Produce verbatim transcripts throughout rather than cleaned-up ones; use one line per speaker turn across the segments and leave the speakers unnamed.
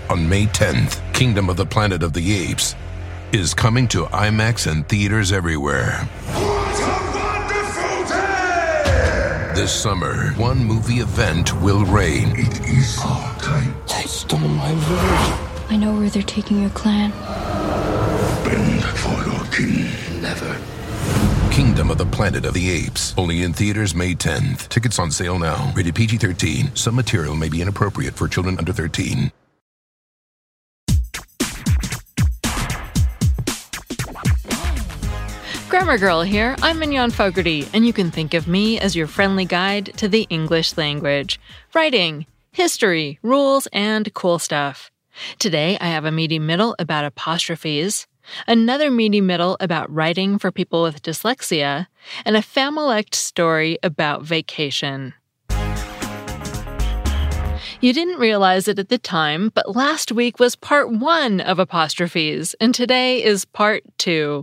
on May tenth, Kingdom of the Planet of the Apes is coming to IMAX and theaters everywhere.
What a wonderful day!
This summer, one movie event will reign.
It is our time.
They stole my village.
I know where they're taking your clan.
Bend for your king.
Never.
Kingdom of the Planet of the Apes. Only in theaters May tenth. Tickets on sale now. Rated P G thirteen. Some material may be inappropriate for children under thirteen.
Grammar Girl here. I'm Mignon Fogarty, and you can think of me as your friendly guide to the English language. Writing, history, rules, and cool stuff. Today, I have a meaty middle about apostrophes, another meaty middle about writing for people with dyslexia, and a Familect story about vacation. You didn't realize it at the time, but last week was part one of apostrophes, and today is part two.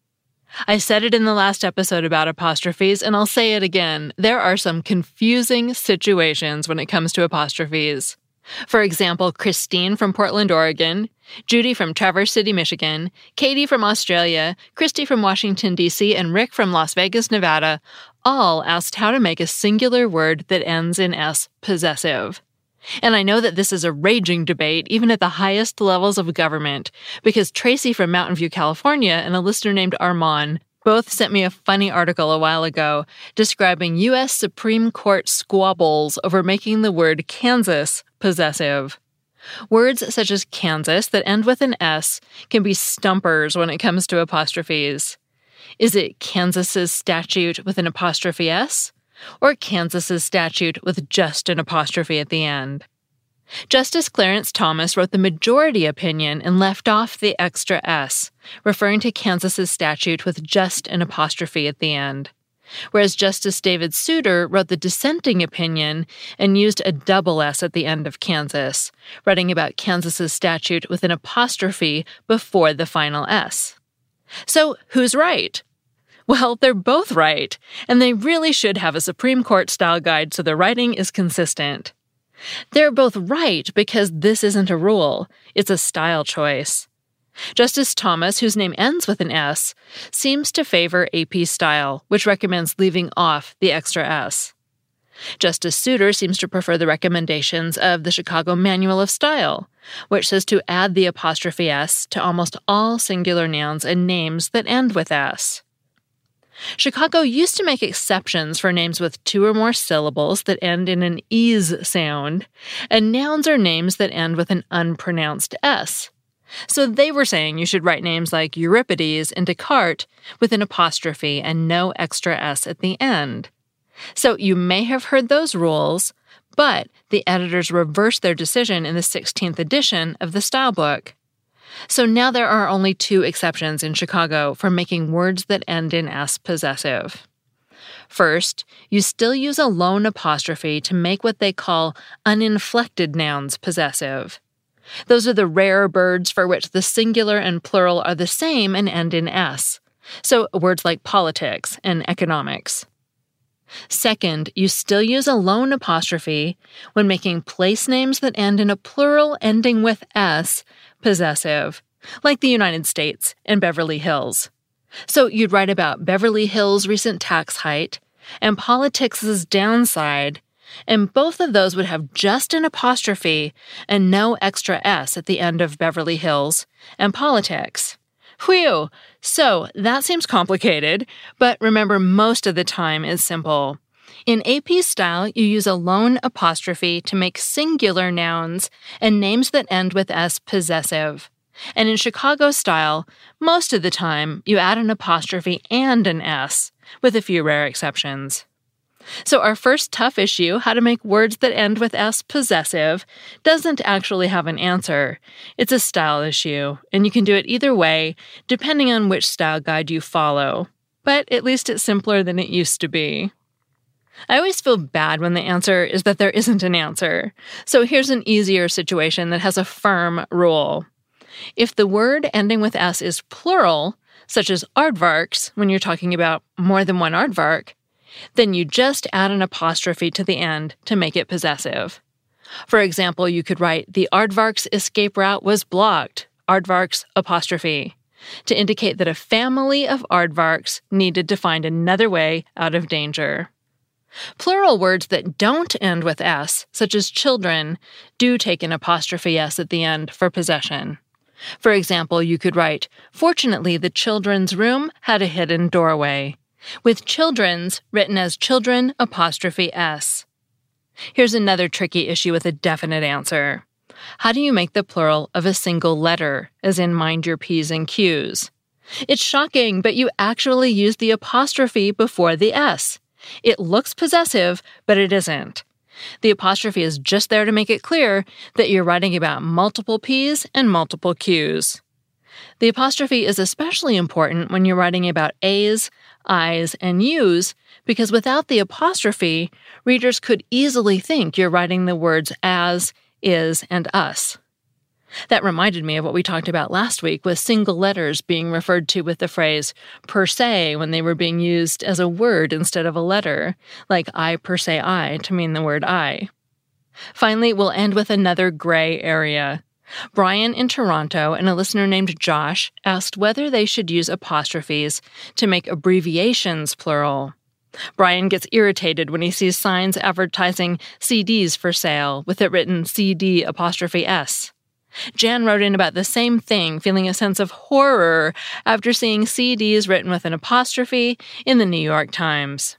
I said it in the last episode about apostrophes, and I'll say it again. There are some confusing situations when it comes to apostrophes. For example, Christine from Portland, Oregon, Judy from Traverse City, Michigan, Katie from Australia, Christy from Washington, D C, and Rick from Las Vegas, Nevada, all asked how to make a singular word that ends in S possessive. And I know that this is a raging debate even at the highest levels of government, because Tracy from Mountain View, California, and a listener named Armand both sent me a funny article a while ago describing U S Supreme Court squabbles over making the word Kansas possessive. Words such as Kansas that end with an S can be stumpers when it comes to apostrophes. Is it Kansas's statute with an apostrophe S? Or Kansas's statute with just an apostrophe at the end? Justice Clarence Thomas wrote the majority opinion and left off the extra S, referring to Kansas's statute with just an apostrophe at the end. Whereas Justice David Souter wrote the dissenting opinion and used a double S at the end of Kansas, writing about Kansas's statute with an apostrophe before the final S. So who's right? Well, they're both right, and they really should have a Supreme Court-style guide so the writing is consistent. They're both right because this isn't a rule, it's a style choice. Justice Thomas, whose name ends with an S, seems to favor A P style, which recommends leaving off the extra S. Justice Souter seems to prefer the recommendations of the Chicago Manual of Style, which says to add the apostrophe S to almost all singular nouns and names that end with S. Chicago used to make exceptions for names with two or more syllables that end in an ease sound, and nouns are names that end with an unpronounced S. So they were saying you should write names like Euripides and Descartes with an apostrophe and no extra S at the end. So you may have heard those rules, but the editors reversed their decision in the sixteenth edition of the style book. So now there are only two exceptions in Chicago for making words that end in S possessive. First, you still use a lone apostrophe to make what they call uninflected nouns possessive. Those are the rare birds for which the singular and plural are the same and end in S, so words like politics and economics. Second, you still use a lone apostrophe when making place names that end in a plural ending with S possessive, like the United States and Beverly Hills. So you'd write about Beverly Hills' recent tax hike and politics' downside, and both of those would have just an apostrophe and no extra S at the end of Beverly Hills and politics. Whew! So that seems complicated, but remember most of the time it's simple. In A P style, you use a lone apostrophe to make singular nouns and names that end with S possessive. And in Chicago style, most of the time you add an apostrophe and an S, with a few rare exceptions. So our first tough issue, how to make words that end with S possessive, doesn't actually have an answer. It's a style issue, and you can do it either way, depending on which style guide you follow. But at least it's simpler than it used to be. I always feel bad when the answer is that there isn't an answer. So here's an easier situation that has a firm rule. If the word ending with S is plural, such as aardvarks, when you're talking about more than one aardvark, then you just add an apostrophe to the end to make it possessive. For example, you could write, the aardvark's escape route was blocked, aardvarks apostrophe, to indicate that a family of aardvarks needed to find another way out of danger. Plural words that don't end with S, such as children, do take an apostrophe S at the end for possession. For example, you could write, fortunately, the children's room had a hidden doorway, with children's written as children apostrophe S. Here's another tricky issue with a definite answer. How do you make the plural of a single letter, as in mind your P's and Q's? It's shocking, but you actually use the apostrophe before the S. It looks possessive, but it isn't. The apostrophe is just there to make it clear that you're writing about multiple P's and multiple Q's. The apostrophe is especially important when you're writing about A's, I's, and U's, because without the apostrophe, readers could easily think you're writing the words as, is, and us. That reminded me of what we talked about last week with single letters being referred to with the phrase per se when they were being used as a word instead of a letter, like I per se I to mean the word I. Finally, we'll end with another gray area. Brian in Toronto and a listener named Josh asked whether they should use apostrophes to make abbreviations plural. Brian gets irritated when he sees signs advertising C Ds for sale with it written C D apostrophe S. Jan wrote in about the same thing, feeling a sense of horror after seeing C Ds written with an apostrophe in the New York Times.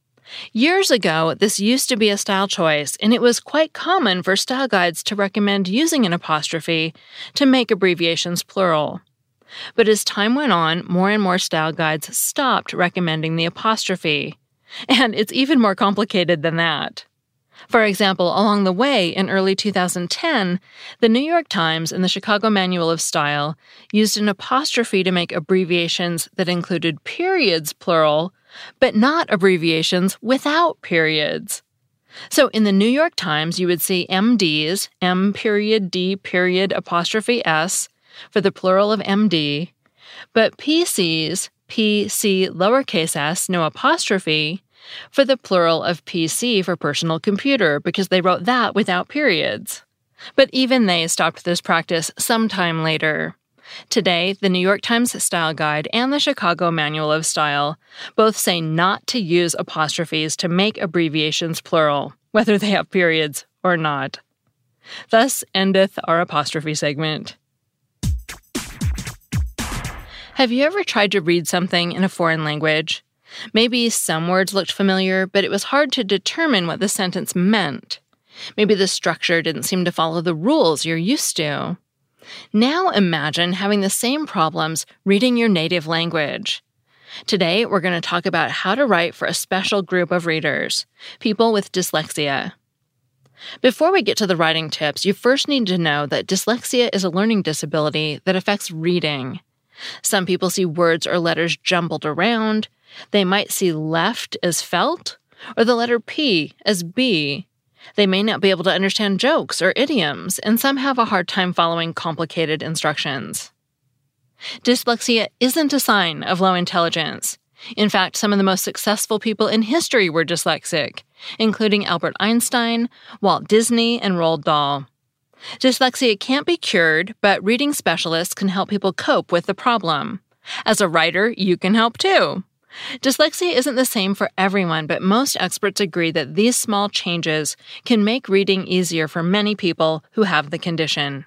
Years ago, this used to be a style choice, and it was quite common for style guides to recommend using an apostrophe to make abbreviations plural. But as time went on, more and more style guides stopped recommending the apostrophe. And it's even more complicated than that. For example, along the way, in early two thousand ten, the New York Times and the Chicago Manual of Style used an apostrophe to make abbreviations that included periods plural, but not abbreviations without periods. So in the New York Times, you would see M Ds, M period D period apostrophe S, for the plural of M D, but P Cs, P C lowercase s, no apostrophe, for the plural of P C for personal computer, because they wrote that without periods. But even they stopped this practice sometime later. Today, the New York Times Style Guide and the Chicago Manual of Style both say not to use apostrophes to make abbreviations plural, whether they have periods or not. Thus endeth our apostrophe segment. Have you ever tried to read something in a foreign language? Maybe some words looked familiar, but it was hard to determine what the sentence meant. Maybe the structure didn't seem to follow the rules you're used to. Now imagine having the same problems reading your native language. Today, we're going to talk about how to write for a special group of readers, people with dyslexia. Before we get to the writing tips, you first need to know that dyslexia is a learning disability that affects reading. Some people see words or letters jumbled around. They might see left as felt, or the letter P as B. They may not be able to understand jokes or idioms, and some have a hard time following complicated instructions. Dyslexia isn't a sign of low intelligence. In fact, some of the most successful people in history were dyslexic, including Albert Einstein, Walt Disney, and Roald Dahl. Dyslexia can't be cured, but reading specialists can help people cope with the problem. As a writer, you can help too. Dyslexia isn't the same for everyone, but most experts agree that these small changes can make reading easier for many people who have the condition.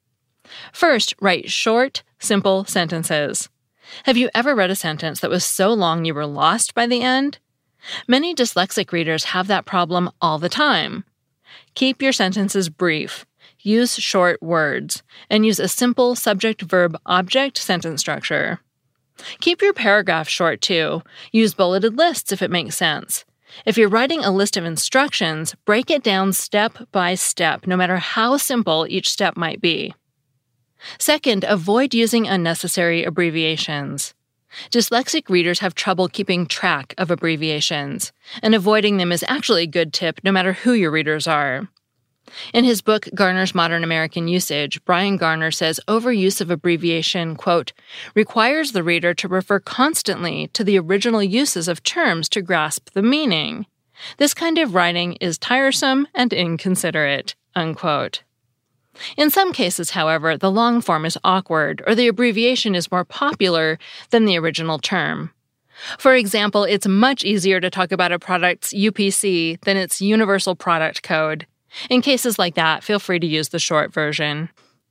First, write short, simple sentences. Have you ever read a sentence that was so long you were lost by the end? Many dyslexic readers have that problem all the time. Keep your sentences brief. Use short words, and use a simple subject-verb-object sentence structure. Keep your paragraph short, too. Use bulleted lists if it makes sense. If you're writing a list of instructions, break it down step by step, no matter how simple each step might be. Second, avoid using unnecessary abbreviations. Dyslexic readers have trouble keeping track of abbreviations, and avoiding them is actually a good tip no matter who your readers are. In his book, Garner's Modern American Usage, Brian Garner says overuse of abbreviation, quote, requires the reader to refer constantly to the original uses of terms to grasp the meaning. This kind of writing is tiresome and inconsiderate, unquote. In some cases, however, the long form is awkward or the abbreviation is more popular than the original term. For example, it's much easier to talk about a product's U P C than its Universal Product Code. In cases like that, feel free to use the short version.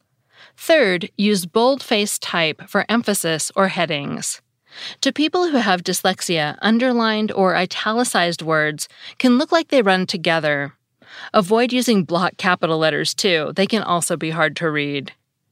Third, use boldface type for emphasis or headings. To people who have dyslexia, underlined or italicized words can look like they run together. Avoid using block capital letters, too. They can also be hard to read.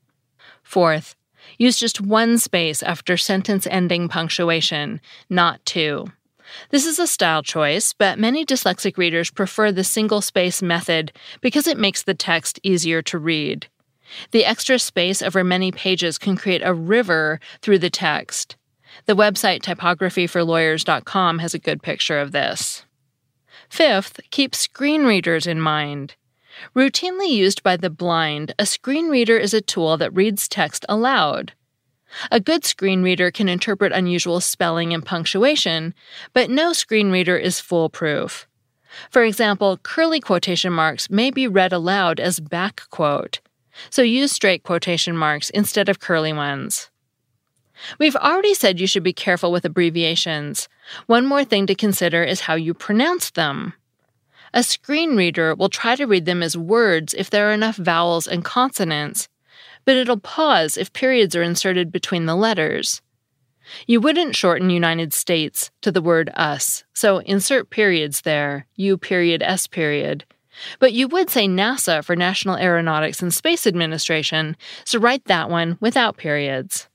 Fourth, use just one space after sentence-ending punctuation, not two. This is a style choice, but many dyslexic readers prefer the single-space method because it makes the text easier to read. The extra space over many pages can create a river through the text. The website typography for lawyers dot com has a good picture of this. Fifth, keep screen readers in mind. Routinely used by the blind, a screen reader is a tool that reads text aloud. A good screen reader can interpret unusual spelling and punctuation, but no screen reader is foolproof. For example, curly quotation marks may be read aloud as back quote, so use straight quotation marks instead of curly ones. We've already said you should be careful with abbreviations. One more thing to consider is how you pronounce them. A screen reader will try to read them as words if there are enough vowels and consonants, but it'll pause if periods are inserted between the letters. You wouldn't shorten United States to the word us, so insert periods there, U period S period. But you would say NASA for National Aeronautics and Space Administration, so write that one without periods.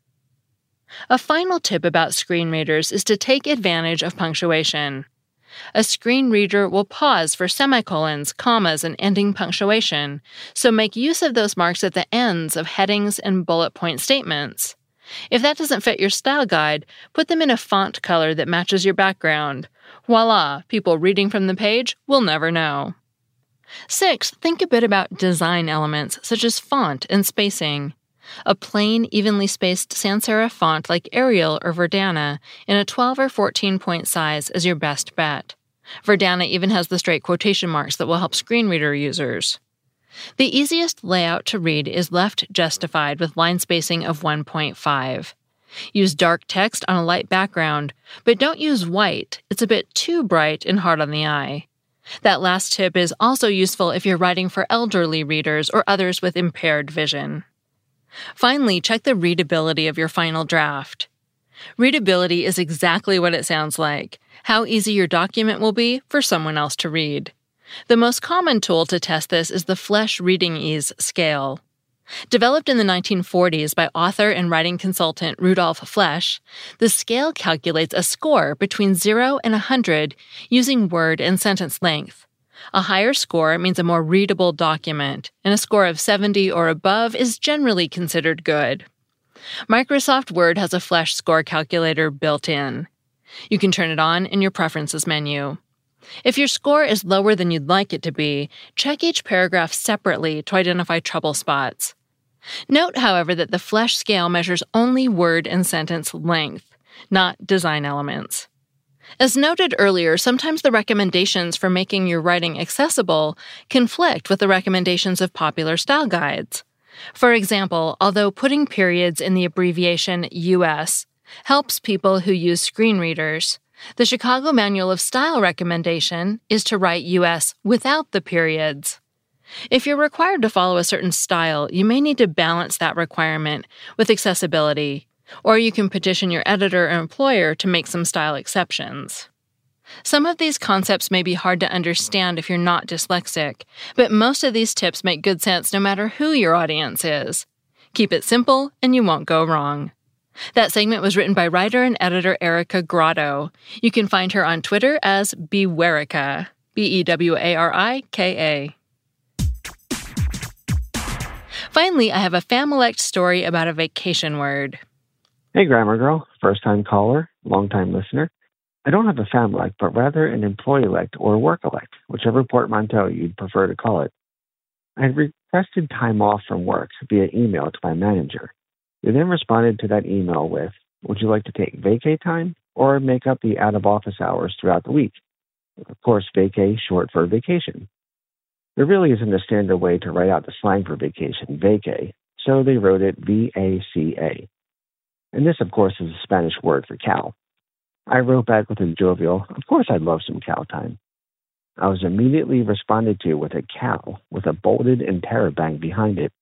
A final tip about screen readers is to take advantage of punctuation. A screen reader will pause for semicolons, commas, and ending punctuation, so make use of those marks at the ends of headings and bullet point statements. If that doesn't fit your style guide, put them in a font color that matches your background. Voila, people reading from the page will never know. Sixth, think a bit about design elements such as font and spacing. A plain, evenly spaced sans serif font like Arial or Verdana in a twelve or fourteen point size is your best bet. Verdana even has the straight quotation marks that will help screen reader users. The easiest layout to read is left justified with line spacing of one point five. Use dark text on a light background, but don't use white. It's a bit too bright and hard on the eye. That last tip is also useful if you're writing for elderly readers or others with impaired vision. Finally, check the readability of your final draft. Readability is exactly what it sounds like, how easy your document will be for someone else to read. The most common tool to test this is the Flesch Reading Ease scale. Developed in the nineteen forties by author and writing consultant Rudolf Flesch, the scale calculates a score between zero and one hundred using word and sentence length. A higher score means a more readable document, and a score of seventy or above is generally considered good. Microsoft Word has a Flesch score calculator built in. You can turn it on in your Preferences menu. If your score is lower than you'd like it to be, check each paragraph separately to identify trouble spots. Note, however, that the Flesch scale measures only word and sentence length, not design elements. As noted earlier, sometimes the recommendations for making your writing accessible conflict with the recommendations of popular style guides. For example, although putting periods in the abbreviation U S helps people who use screen readers, the Chicago Manual of Style recommendation is to write U S without the periods. If you're required to follow a certain style, you may need to balance that requirement with accessibility, or you can petition your editor or employer to make some style exceptions. Some of these concepts may be hard to understand if you're not dyslexic, but most of these tips make good sense no matter who your audience is. Keep it simple and you won't go wrong. That segment was written by writer and editor Erica Grotto. You can find her on Twitter as Bewarica, B E W A R I K A. Finally, I have a Familect story about a vacation word.
Hey, Grammar Girl, first-time caller, long-time listener. I don't have a Familect, but rather an employee-elect or work-elect, whichever portmanteau you'd prefer to call it. I had requested time off from work via email to my manager. We then responded to that email with, would you like to take vacay time or make up the out-of-office hours throughout the week? Of course, vacay short for vacation. There really isn't a standard way to write out the slang for vacation, vacay, so they wrote it V A C A. And this, of course, is a Spanish word for cow. I wrote back with a jovial, of course I'd love some cow time. I was immediately responded to with a cow with a bolded interrobang behind it.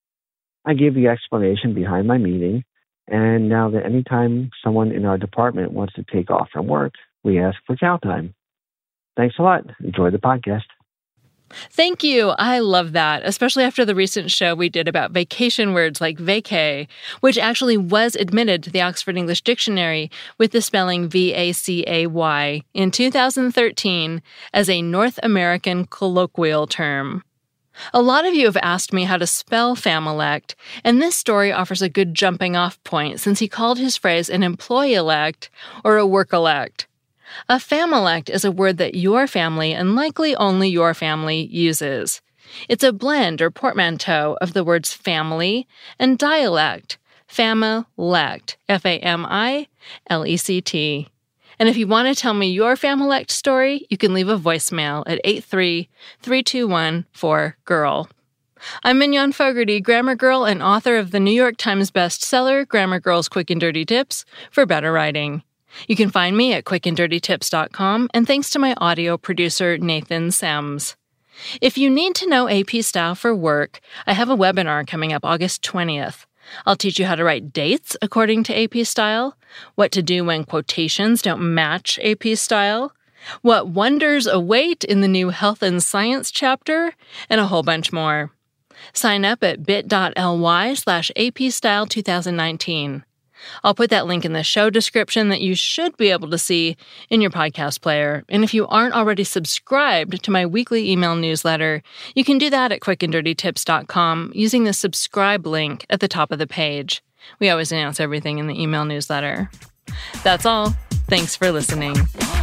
I gave the explanation behind my meaning, and now that anytime someone in our department wants to take off from work, we ask for cow time. Thanks a lot. Enjoy the podcast.
Thank you. I love that, especially after the recent show we did about vacation words like vacay, which actually was admitted to the Oxford English Dictionary with the spelling V A C A Y in two thousand thirteen as a North American colloquial term. A lot of you have asked me how to spell familect, and this story offers a good jumping-off point since he called his phrase an employee-elect or a work-elect. A familect is a word that your family, and likely only your family, uses. It's a blend or portmanteau of the words family and dialect, familect, F A M I L E C T. And if you want to tell me your familect story, you can leave a voicemail at eight three, three two one, four, G R L. I'm Mignon Fogarty, grammar girl and author of the New York Times bestseller, Grammar Girl's Quick and Dirty Tips for Better Writing. You can find me at quick and dirty tips dot com, and thanks to my audio producer, Nathan Sams. If you need to know A P style for work, I have a webinar coming up August twentieth. I'll teach you how to write dates according to A P style, what to do when quotations don't match A P style, what wonders await in the new Health and Science chapter, and a whole bunch more. Sign up at bit.ly slash apstyle2019. I'll put that link in the show description that you should be able to see in your podcast player. And if you aren't already subscribed to my weekly email newsletter, you can do that at quick and dirty tips dot com using the subscribe link at the top of the page. We always announce everything in the email newsletter. That's all. Thanks for listening.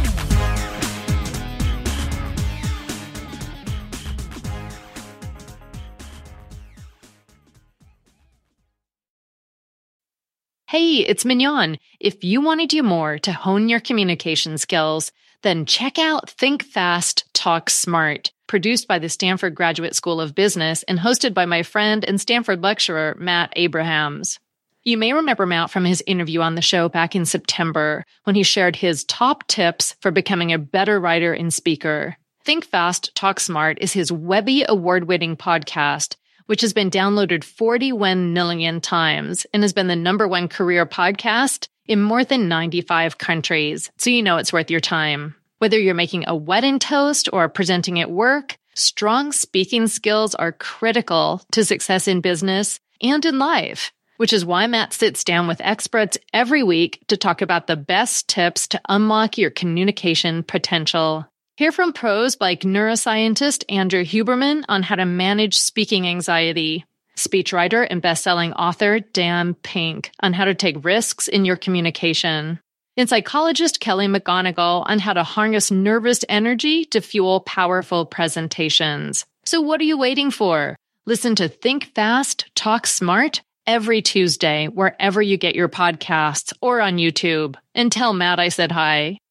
Hey, it's Mignon. If you want to do more to hone your communication skills, then check out Think Fast, Talk Smart, produced by the Stanford Graduate School of Business and hosted by my friend and Stanford lecturer, Matt Abrahams. You may remember Matt from his interview on the show back in September when he shared his top tips for becoming a better writer and speaker. Think Fast, Talk Smart is his Webby award-winning podcast, which has been downloaded forty-one million times and has been the number one career podcast in more than ninety-five countries, so you know it's worth your time. Whether you're making a wedding toast or presenting at work, strong speaking skills are critical to success in business and in life, which is why Matt sits down with experts every week to talk about the best tips to unlock your communication potential. Hear from pros like neuroscientist Andrew Huberman on how to manage speaking anxiety, speechwriter and best-selling author Dan Pink on how to take risks in your communication, and psychologist Kelly McGonigal on how to harness nervous energy to fuel powerful presentations. So what are you waiting for? Listen to Think Fast, Talk Smart every Tuesday wherever you get your podcasts or on YouTube. And tell Matt I said hi.